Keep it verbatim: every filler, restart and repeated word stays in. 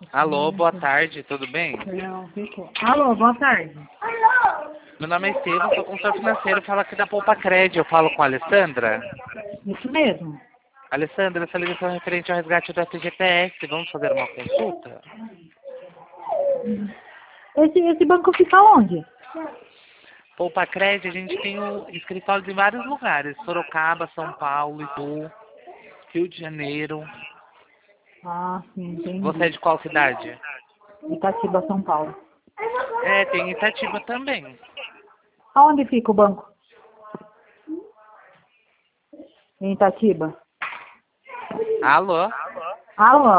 Alô, boa tarde, tudo bem? Não, ficou. Alô, boa tarde. Meu nome é Estevam, sou consultor financeiro, falo aqui da Poupa Crédito. Eu falo com a Alessandra. Isso mesmo. Alessandra, essa ligação é referente ao resgate do F G T S. Vamos fazer uma consulta? Esse, esse banco fica onde? Poupa Crédito, a gente tem o escritórios em vários lugares. Sorocaba, São Paulo, Itu, Rio de Janeiro. Ah, sim, entendi. Você é de qual cidade? Itatiba, São Paulo. É, tem Itatiba também. Aonde fica o banco? Em Itatiba. Alô? Alô?